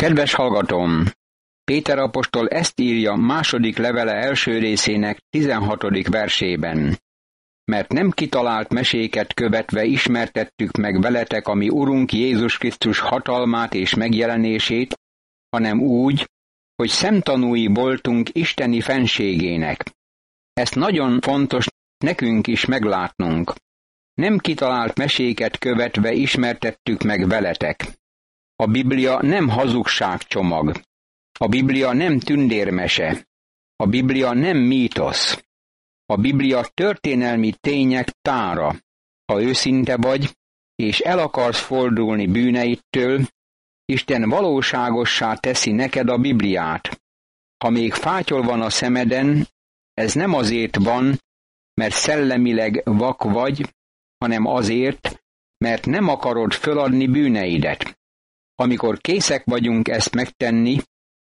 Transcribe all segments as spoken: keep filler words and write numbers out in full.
Kedves hallgatóm! Péter apostol ezt írja második levele első részének tizenhatodik versében. Mert nem kitalált meséket követve ismertettük meg veletek a mi Urunk Jézus Krisztus hatalmát és megjelenését, hanem úgy, hogy szemtanúi voltunk isteni fenségének. Ezt nagyon fontos nekünk is meglátnunk. Nem kitalált meséket követve ismertettük meg veletek. A Biblia nem hazugságcsomag. A Biblia nem tündérmese. A Biblia nem mítosz. A Biblia történelmi tények tára. Ha őszinte vagy, és el akarsz fordulni bűneidtől, Isten valóságossá teszi neked a Bibliát. Ha még fátyol van a szemeden, ez nem azért van, mert szellemileg vak vagy, hanem azért, mert nem akarod föladni bűneidet. Amikor készek vagyunk ezt megtenni,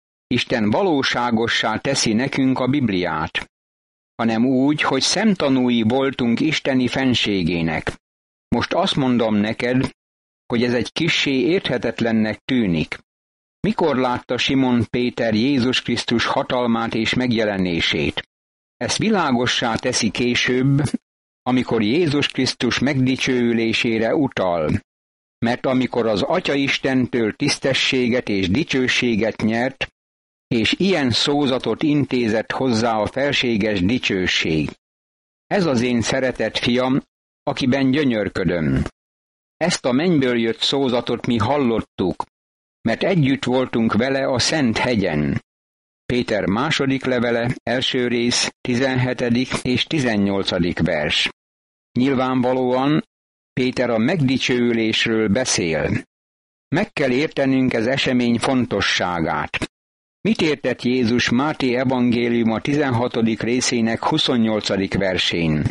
Isten valóságossá teszi nekünk a Bibliát, hanem úgy, hogy szemtanúi voltunk isteni fenségének. Most azt mondom neked, hogy ez egy kissé érthetetlennek tűnik. Mikor látta Simon Péter Jézus Krisztus hatalmát és megjelenését? Ezt világossá teszi később, amikor Jézus Krisztus megdicsőülésére utal. Mert amikor az Atya Istentől tisztességet és dicsőséget nyert, és ilyen szózatot intézett hozzá a felséges dicsőség. Ez az én szeretett fiam, akiben gyönyörködöm. Ezt a mennyből jött szózatot mi hallottuk, mert együtt voltunk vele a Szent hegyen. Péter második levele, első rész, tizenhetedik és tizennyolcadik vers. Nyilvánvalóan Péter a megdicsőülésről beszél. Meg kell értenünk ez esemény fontosságát. Mit értett Jézus Máté evangéliuma tizenhatodik részének huszonnyolcadik versén?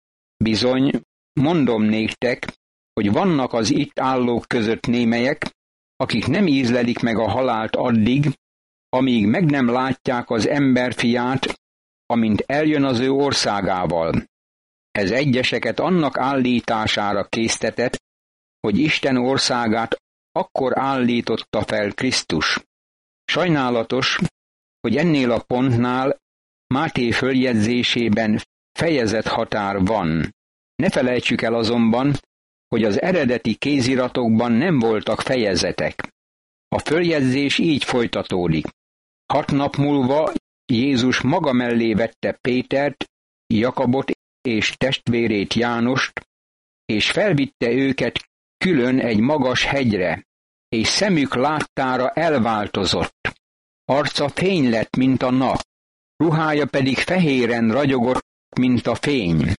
Bizony, mondom néktek, hogy vannak az itt állók között némelyek, akik nem ízlelik meg a halált addig, amíg meg nem látják az emberfiát, amint eljön az ő országával. Ez egyeseket annak állítására késztetett, hogy Isten országát akkor állította fel Krisztus. Sajnálatos, hogy ennél a pontnál Máté följegyzésében fejezethatár van. Ne felejtsük el azonban, hogy az eredeti kéziratokban nem voltak fejezetek. A följegyzés így folytatódik. Hat nap múlva Jézus maga mellé vette Pétert, Jakabot és testvérét Jánost, és felvitte őket külön egy magas hegyre, és szemük láttára elváltozott. Arca fény lett, mint a nap, ruhája pedig fehéren ragyogott, mint a fény.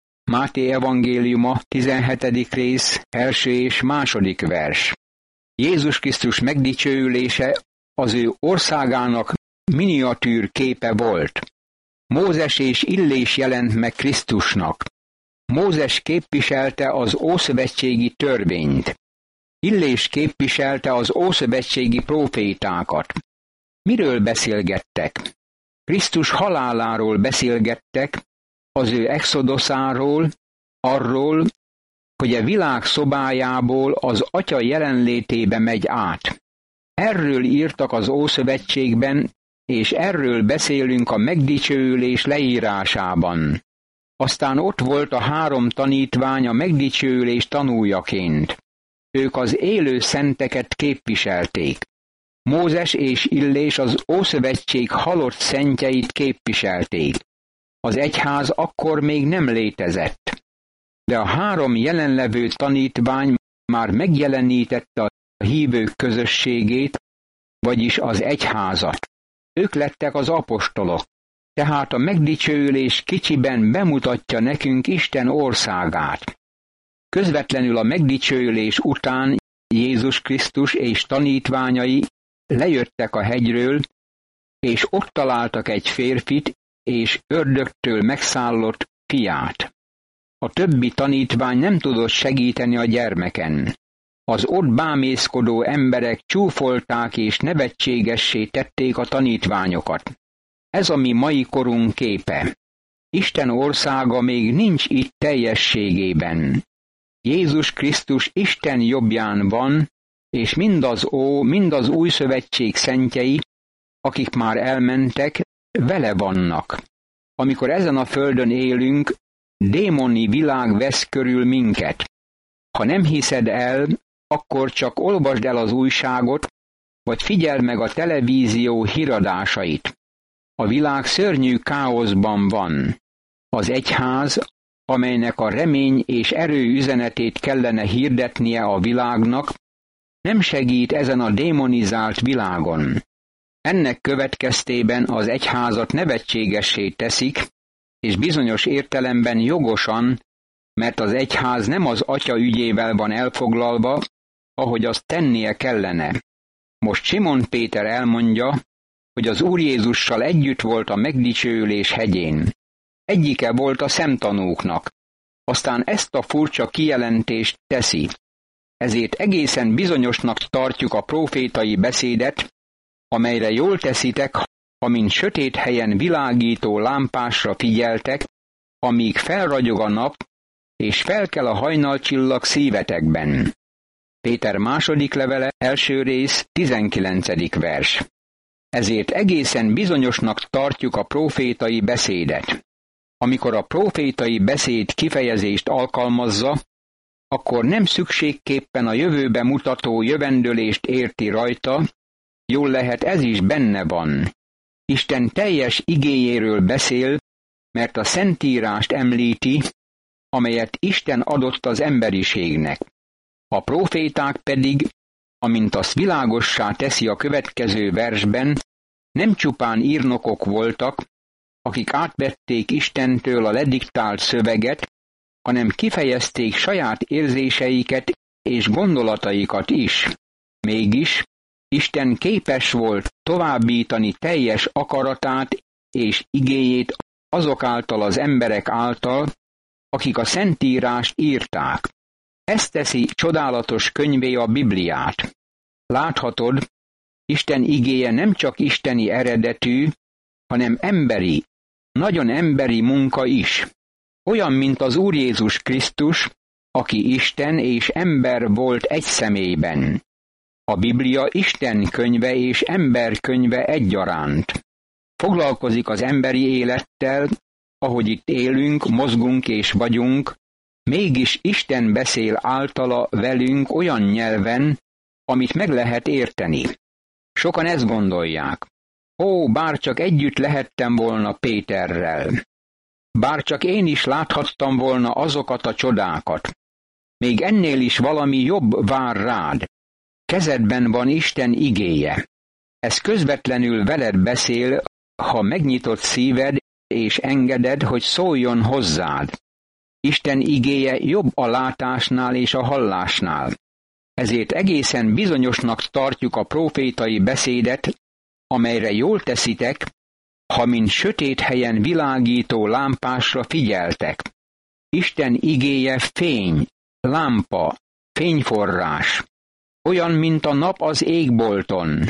Máté evangéliuma tizenhetedik rész, első és második vers. Jézus Krisztus megdicsőülése az ő országának miniatűr képe volt. Mózes és Illés jelent meg Krisztusnak. Mózes képviselte az ószövetségi törvényt. Illés képviselte az ószövetségi prófétákat. Miről beszélgettek? Krisztus haláláról beszélgettek, az ő exodoszáról, arról, hogy a világ szobájából az Atya jelenlétébe megy át. Erről írtak az Ószövetségben, és erről beszélünk a megdicsőülés leírásában. Aztán ott volt a három tanítvány a megdicsőülés tanújaként. Ők az élő szenteket képviselték. Mózes és Illés az Ószövetség halott szentjeit képviselték. Az egyház akkor még nem létezett. De a három jelenlevő tanítvány már megjelenítette a hívők közösségét, vagyis az egyházat. Ők lettek az apostolok. Tehát a megdicsőülés kicsiben bemutatja nekünk Isten országát. Közvetlenül a megdicsőülés után Jézus Krisztus és tanítványai lejöttek a hegyről, és ott találtak egy férfit és ördögtől megszállott fiát. A többi tanítvány nem tudott segíteni a gyermeken. Az ott bámészkodó emberek csúfolták és nevetségessé tették a tanítványokat. Ez a mi mai korunk képe. Isten országa még nincs itt teljességében. Jézus Krisztus Isten jobbján van, és mind az Ó, mind az új szövetség szentjei, akik már elmentek, vele vannak. Amikor ezen a földön élünk, démoni világ vesz körül minket. Ha nem hiszed el, akkor csak olvasd el az újságot, vagy figyeld meg a televízió híradásait. A világ szörnyű káoszban van. Az egyház, amelynek a remény és erő üzenetét kellene hirdetnie a világnak, nem segít ezen a démonizált világon. Ennek következtében az egyházat nevetségessé teszik, és bizonyos értelemben jogosan, mert az egyház nem az Atya ügyével van elfoglalva, ahogy azt tennie kellene. Most Simon Péter elmondja, hogy az Úr Jézussal együtt volt a megdicsőülés hegyén. Egyike volt a szemtanúknak. Aztán ezt a furcsa kijelentést teszi. Ezért egészen bizonyosnak tartjuk a prófétai beszédet, amelyre jól teszitek, amint sötét helyen világító lámpásra figyeltek, amíg felragyog a nap, és felkel a hajnalcsillag szívetekben. Péter második levele, első rész, tizenkilencedik vers. Ezért egészen bizonyosnak tartjuk a prófétai beszédet. Amikor a prófétai beszéd kifejezést alkalmazza, akkor nem szükségképpen a jövőbe mutató jövendőlést érti rajta, jól lehet ez is benne van. Isten teljes igéjéről beszél, mert a Szentírást említi, amelyet Isten adott az emberiségnek. A próféták pedig, amint azt világossá teszi a következő versben, nem csupán írnokok voltak, akik átvették Istentől a lediktált szöveget, hanem kifejezték saját érzéseiket és gondolataikat is. Mégis Isten képes volt továbbítani teljes akaratát és igéjét azok által az emberek által, akik a Szentírást írták. Ez teszi csodálatos könyvé a Bibliát. Láthatod, Isten igéje nem csak isteni eredetű, hanem emberi, nagyon emberi munka is. Olyan, mint az Úr Jézus Krisztus, aki Isten és ember volt egy személyben. A Biblia Isten könyve és ember könyve egyaránt. Foglalkozik az emberi élettel, ahogy itt élünk, mozgunk és vagyunk, mégis Isten beszél általa velünk olyan nyelven, amit meg lehet érteni. Sokan ezt gondolják. Ó, bárcsak együtt lehettem volna Péterrel. Bárcsak én is láthattam volna azokat a csodákat. Még ennél is valami jobb vár rád. Kezedben van Isten igéje. Ez közvetlenül veled beszél, ha megnyitott szíved és engeded, hogy szóljon hozzád. Isten igéje jobb a látásnál és a hallásnál. Ezért egészen bizonyosnak tartjuk a prófétai beszédet, amelyre jól teszitek, ha mint sötét helyen világító lámpásra figyeltek. Isten igéje fény, lámpa, fényforrás. Olyan, mint a nap az égbolton.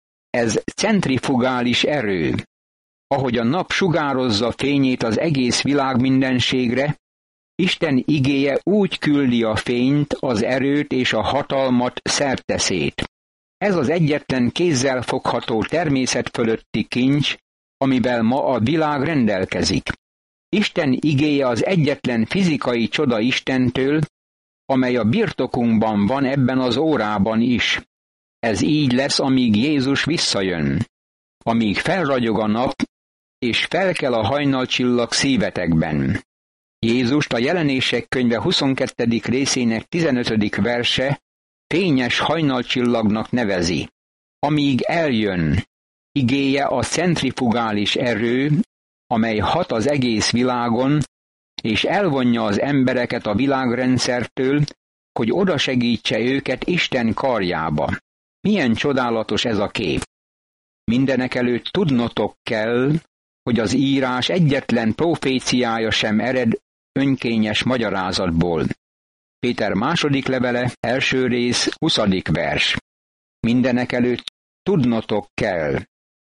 Ez centrifugális erő. Ahogy a nap sugározza fényét az egész világ mindenségre, Isten igéje úgy küldi a fényt, az erőt és a hatalmat szerteszét. Ez az egyetlen kézzel fogható természet fölötti kincs, amivel ma a világ rendelkezik. Isten igéje az egyetlen fizikai csoda Istentől, amely a birtokunkban van ebben az órában is. Ez így lesz, amíg Jézus visszajön, amíg felragyog a nap, és felkel a hajnalcsillag szívetekben. Jézust a Jelenések könyve huszonkettedik részének tizenötödik verse fényes hajnalcsillagnak nevezi. Amíg eljön, igéje a centrifugális erő, amely hat az egész világon, és elvonja az embereket a világrendszertől, hogy oda segítse őket Isten karjába. Milyen csodálatos ez a kép! Mindenekelőtt tudnotok kell, hogy az írás egyetlen proféciája sem ered önkényes magyarázatból. Péter második levele, első rész, huszadik vers. Mindenekelőtt tudnotok kell.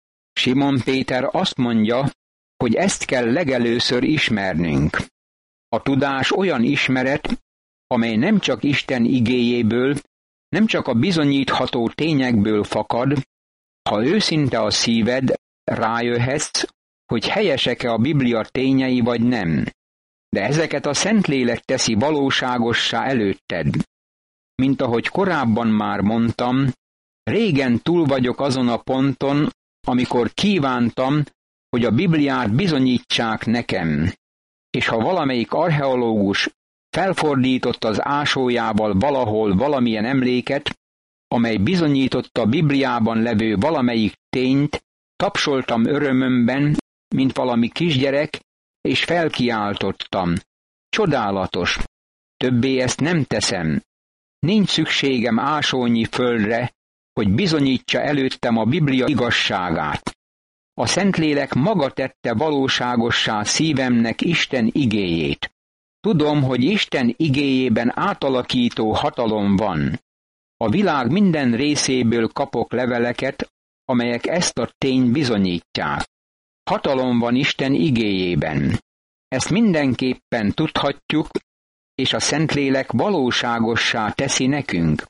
Simon Péter azt mondja, hogy ezt kell legelőször ismernünk. A tudás olyan ismeret, amely nem csak Isten igéjéből, nem csak a bizonyítható tényekből fakad, ha őszinte a szíved, rájöhetsz, hogy helyesek-e a Biblia tényei vagy nem. De ezeket a Szentlélek teszi valóságossá előtted. Mint ahogy korábban már mondtam, régen túl vagyok azon a ponton, amikor kívántam, hogy a Bibliát bizonyítsák nekem. És ha valamelyik archeológus felfordított az ásójával valahol valamilyen emléket, amely bizonyította a Bibliában levő valamelyik tényt, tapsoltam örömömben, mint valami kisgyerek, és felkiáltottam. Csodálatos! Többé ezt nem teszem. Nincs szükségem ásónyi földre, hogy bizonyítsa előttem a Biblia igazságát. A Szentlélek maga tette valóságossá szívemnek Isten igéjét. Tudom, hogy Isten igéjében átalakító hatalom van. A világ minden részéből kapok leveleket, amelyek ezt a tényt bizonyítják. Hatalom van Isten igéjében. Ezt mindenképpen tudhatjuk, és a Szentlélek valóságossá teszi nekünk.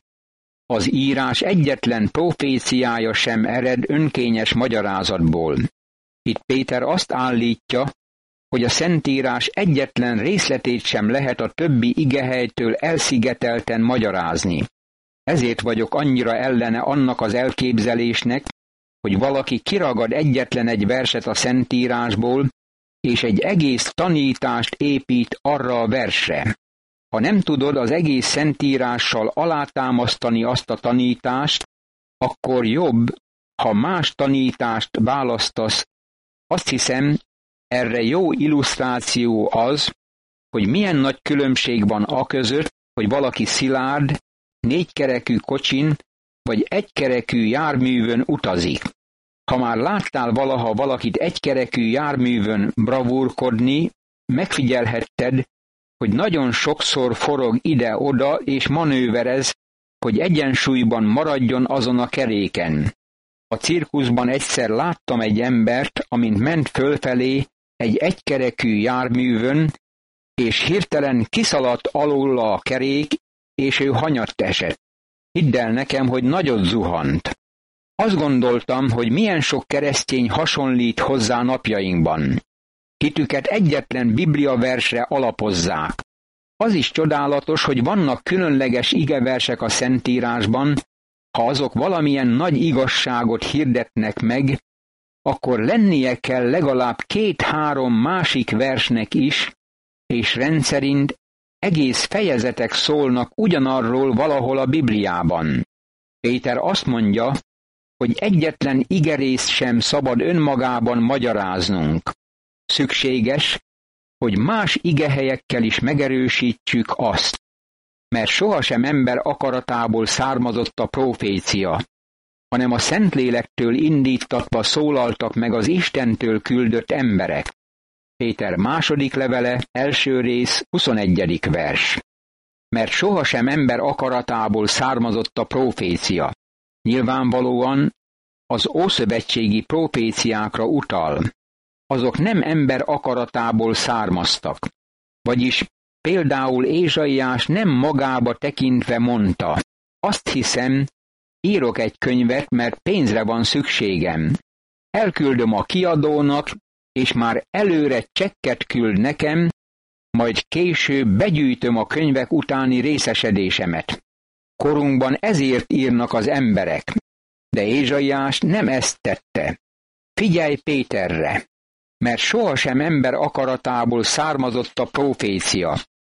Az írás egyetlen proféciája sem ered önkényes magyarázatból. Itt Péter azt állítja, hogy a Szentírás egyetlen részletét sem lehet a többi igehelytől elszigetelten magyarázni. Ezért vagyok annyira ellene annak az elképzelésnek, hogy valaki kiragad egyetlen egy verset a Szentírásból, és egy egész tanítást épít arra a versre. Ha nem tudod az egész Szentírással alátámasztani azt a tanítást, akkor jobb, ha más tanítást választasz. Azt hiszem, erre jó illusztráció az, hogy milyen nagy különbség van aközött, hogy valaki szilárd, négykerekű kocsin vagy egykerekű járművön utazik. Ha már láttál valaha valakit egykerekű járművön bravúrkodni, megfigyelhetted, hogy nagyon sokszor forog ide-oda és manőverez, hogy egyensúlyban maradjon azon a keréken. A cirkuszban egyszer láttam egy embert, amint ment fölfelé egy egykerekű járművön, és hirtelen kiszaladt alóla a kerék, és ő hanyatt esett. Hidd el nekem, hogy nagyot zuhant. Azt gondoltam, hogy milyen sok keresztény hasonlít hozzá napjainkban. Hitüket egyetlen bibliaversre alapozzák. Az is csodálatos, hogy vannak különleges igeversek a Szentírásban, ha azok valamilyen nagy igazságot hirdetnek meg, akkor lennie kell legalább két-három másik versnek is, és rendszerint egész fejezetek szólnak ugyanarról valahol a Bibliában. Péter azt mondja, hogy egyetlen igerész sem szabad önmagában magyaráznunk. Szükséges, hogy más igehelyekkel is megerősítsük azt, mert sohasem ember akaratából származott a profécia, hanem a Szentlélektől indítatva szólaltak meg az Istentől küldött emberek. Péter második levele, első rész, huszonegyedik vers. Mert sohasem ember akaratából származott a profécia. Nyilvánvalóan az ószövetségi proféciákra utal. Azok nem ember akaratából származtak. Vagyis például Ézsaiás nem magába tekintve mondta, azt hiszem, írok egy könyvet, mert pénzre van szükségem. Elküldöm a kiadónak, és már előre csekket küld nekem, majd később begyűjtöm a könyvek utáni részesedésemet. Korunkban ezért írnak az emberek, de Ézsaiás nem ezt tette. Figyelj Péterre, mert sohasem ember akaratából származott a profécia.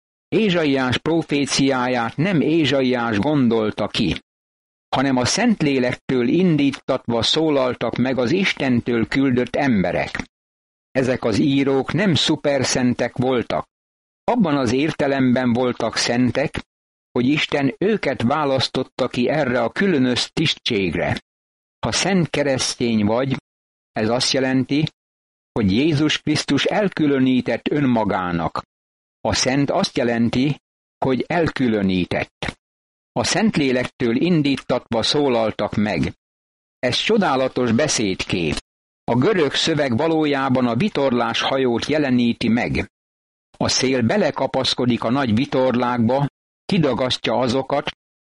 Ézsaiás proféciáját nem Ézsaiás gondolta ki, hanem a Szentlélektől indítatva szólaltak meg az Istentől küldött emberek. Ezek az írók nem szuperszentek voltak. Abban az értelemben voltak szentek, hogy Isten őket választotta ki erre a különös tisztségre. Ha szent keresztény vagy, ez azt jelenti, hogy Jézus Krisztus elkülönített önmagának. A szent azt jelenti, hogy elkülönített. A Szentlélektől indítatva szólaltak meg. Ez csodálatos beszédkép. A görög szöveg valójában a vitorlás hajót jeleníti meg. A szél belekapaszkodik a nagy vitorlákba, kidagasztja azokat,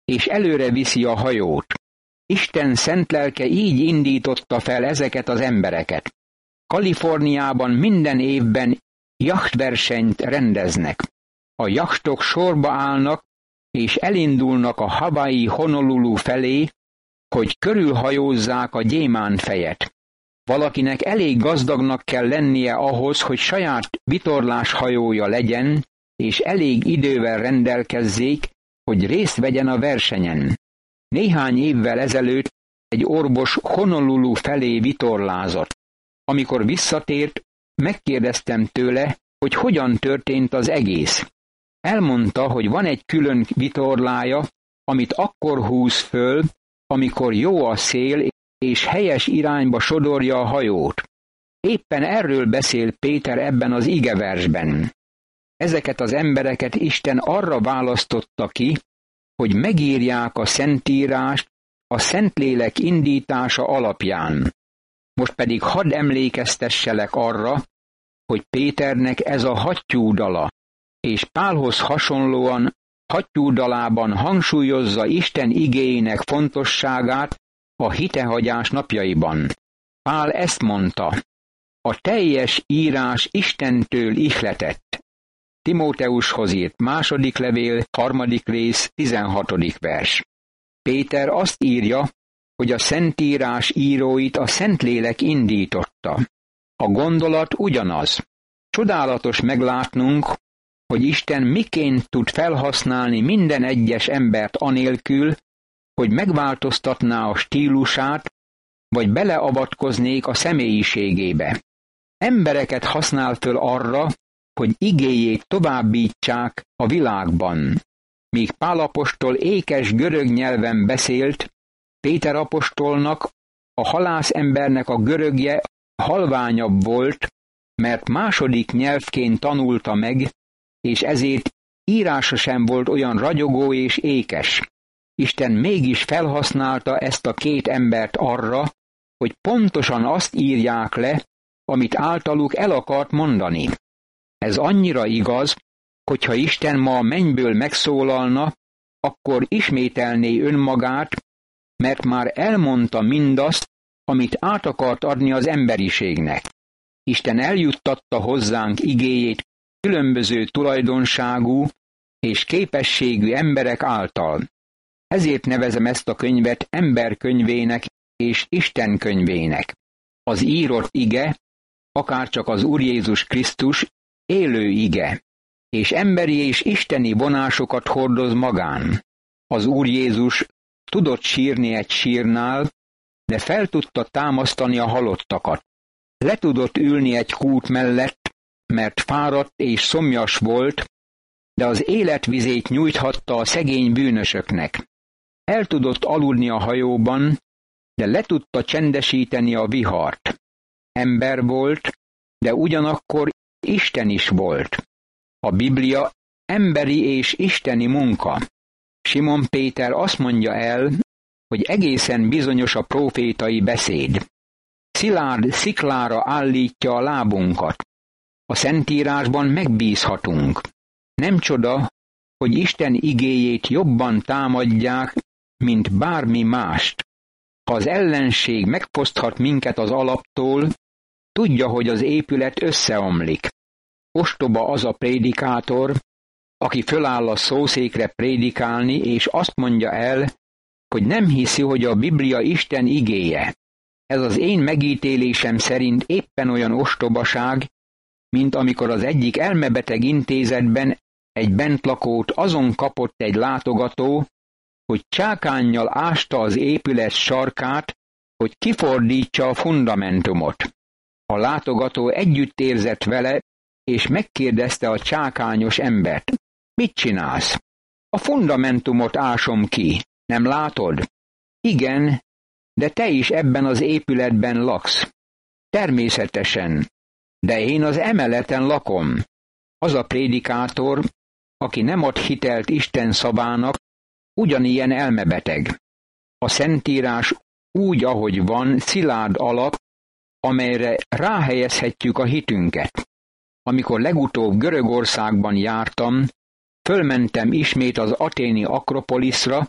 és előre viszi a hajót. Isten szent lelke így indította fel ezeket az embereket. Kaliforniában minden évben jachtversenyt rendeznek. A jachtok sorba állnak, és elindulnak a Hawaii Honolulu felé, hogy körülhajózzák a gyémántfejet. Valakinek elég gazdagnak kell lennie ahhoz, hogy saját vitorláshajója legyen, és elég idővel rendelkezzék, hogy részt vegyen a versenyen. Néhány évvel ezelőtt egy orvos Honolulu felé vitorlázott. Amikor visszatért, megkérdeztem tőle, hogy hogyan történt az egész. Elmondta, hogy van egy külön vitorlája, amit akkor húz föl, amikor jó a szél, és helyes irányba sodorja a hajót. Éppen erről beszél Péter ebben az igeversben. Ezeket az embereket Isten arra választotta ki, hogy megírják a Szentírást a Szentlélek indítása alapján. Most pedig hadd emlékeztesselek arra, hogy Péternek ez a hattyúdala, és Pálhoz hasonlóan hattyúdalában hangsúlyozza Isten igéjének fontosságát a hitehagyás napjaiban. Pál ezt mondta: a teljes írás Istentől ihletett. Timóteushoz írt második levél, harmadik rész, tizenhatodik vers. Péter azt írja, hogy a Szentírás íróit a Szentlélek indította. A gondolat ugyanaz. Csodálatos meglátnunk, hogy Isten miként tud felhasználni minden egyes embert anélkül, hogy megváltoztatná a stílusát, vagy beleavatkoznék a személyiségébe. Embereket használ föl arra, hogy igéjét továbbítsák a világban. Míg Pál apostol ékes görög nyelven beszélt, Péter apostolnak, a halászembernek a görögje halványabb volt, mert második nyelvként tanulta meg, és ezért írása sem volt olyan ragyogó és ékes. Isten mégis felhasználta ezt a két embert arra, hogy pontosan azt írják le, amit általuk el akart mondani. Ez annyira igaz, hogyha Isten ma a mennyből megszólalna, akkor ismételné önmagát, mert már elmondta mindazt, amit át akart adni az emberiségnek. Isten eljuttatta hozzánk igéjét különböző tulajdonságú és képességű emberek által. Ezért nevezem ezt a könyvet emberkönyvének és Isten könyvének. Az írott ige, akárcsak az Úr Jézus Krisztus, élő ige, és emberi és isteni vonásokat hordoz magán. Az Úr Jézus tudott sírni egy sírnál, de fel tudta támasztani a halottakat. Le tudott ülni egy kút mellett, mert fáradt és szomjas volt, de az életvizét nyújthatta a szegény bűnösöknek. El tudott aludni a hajóban, de le tudta csendesíteni a vihart. Ember volt, de ugyanakkor Isten is volt. A Biblia emberi és isteni munka. Simon Péter azt mondja el, hogy egészen bizonyos a prófétai beszéd. Szilárd sziklára állítja a lábunkat. A Szentírásban megbízhatunk. Nem csoda, hogy Isten igéjét jobban támadják, mint bármi mást. Ha az ellenség megfoszthat minket az alaptól, tudja, hogy az épület összeomlik. Ostoba az a prédikátor, aki föláll a szószékre prédikálni, és azt mondja el, hogy nem hiszi, hogy a Biblia Isten igéje. Ez az én megítélésem szerint éppen olyan ostobaság, mint amikor az egyik elmebeteg intézetben egy bentlakót azon kapott egy látogató, hogy csákánnyal ásta az épület sarkát, hogy kifordítsa a fundamentumot. A látogató együtt érzett vele, és megkérdezte a csákányos embert: mit csinálsz? A fundamentumot ásom ki, nem látod? Igen, de te is ebben az épületben laksz. Természetesen, de én az emeleten lakom. Az a prédikátor, aki nem ad hitelt Isten szavának, ugyanilyen elmebeteg. A Szentírás úgy, ahogy van, szilárd alap, amelyre ráhelyezhetjük a hitünket. Amikor legutóbb Görögországban jártam, fölmentem ismét az athéni Akropoliszra,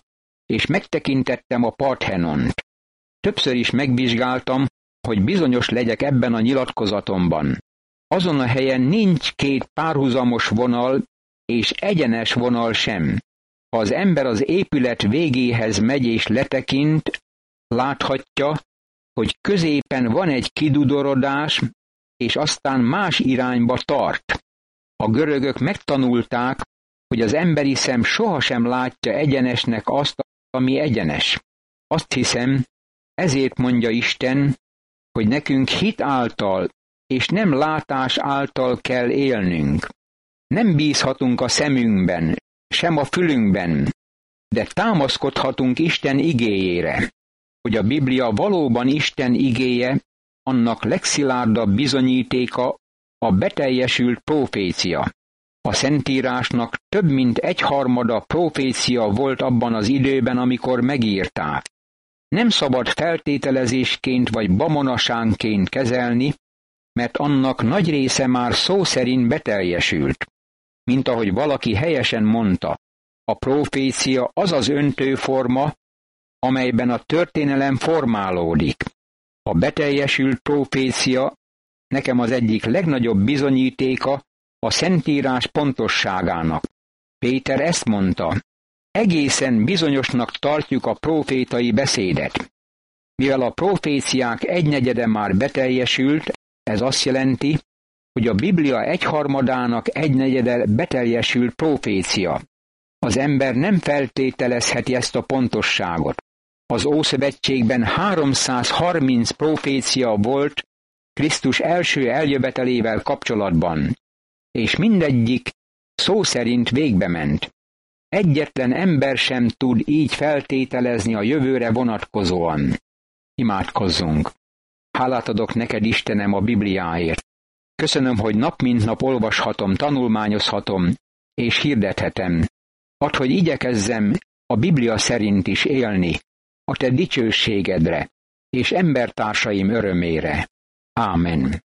és megtekintettem a Parthenont. Többször is megvizsgáltam, hogy bizonyos legyek ebben a nyilatkozatomban. Azon a helyen nincs két párhuzamos vonal és egyenes vonal sem. Ha az ember az épület végéhez megy és letekint, láthatja, hogy középen van egy kidudorodás, és aztán más irányba tart. A görögök megtanulták, hogy az emberi szem sohasem látja egyenesnek azt, ami egyenes. Azt hiszem, ezért mondja Isten, hogy nekünk hit által és nem látás által kell élnünk. Nem bízhatunk a szemünkben, sem a fülünkben, de támaszkodhatunk Isten igéjére. Hogy a Biblia valóban Isten igéje, annak legszilárdabb bizonyítéka a beteljesült prófécia. A Szentírásnak több mint egyharmada prófécia volt abban az időben, amikor megírták. Nem szabad feltételezésként vagy bamonasánként kezelni, mert annak nagy része már szó szerint beteljesült. Mint ahogy valaki helyesen mondta, a prófécia az az öntőforma, amelyben a történelem formálódik. A beteljesült prófécia nekem az egyik legnagyobb bizonyítéka a Szentírás pontosságának. Péter ezt mondta, egészen bizonyosnak tartjuk a prófétai beszédet. Mivel a próféciák egynegyede már beteljesült, ez azt jelenti, hogy a Biblia egyharmadának egynegyede beteljesült prófécia. Az ember nem feltételezheti ezt a pontosságot. Az Ószövetségben háromszázharminc prófécia volt Krisztus első eljövetelével kapcsolatban, és mindegyik szó szerint végbe ment. Egyetlen ember sem tud így feltételezni a jövőre vonatkozóan. Imádkozzunk! Hálát adok neked, Istenem, a Bibliáért. Köszönöm, hogy nap mint nap olvashatom, tanulmányozhatom, és hirdethetem. Add, hogy igyekezzem a Biblia szerint is élni, a te dicsőségedre, és embertársaim örömére. Ámen.